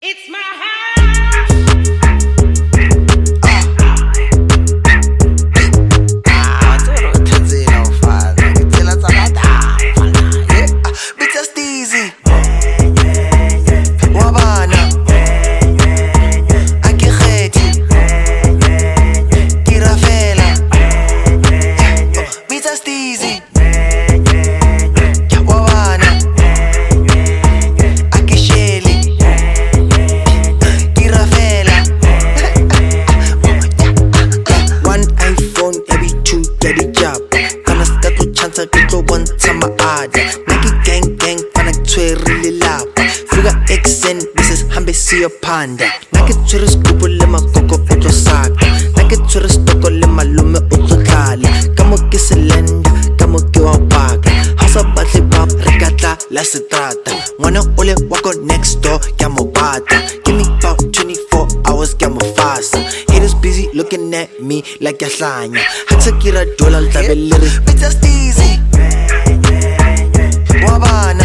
It's my house. See a panda, nake tshwere scoop le makoko o tlo saka, nake tshwere stoko le malume o tlo tlala, ka mo ke selenda, ka mo ke wa baka, ha sa batle ba re ka tla la setrata, ngwana o le wa go next door ke a mo bata, give me about 24 hours ke a mo fasa, haters busy looking at me like a hlanya, ha tsa kira dollar tla be le re bitch that's easy wa bana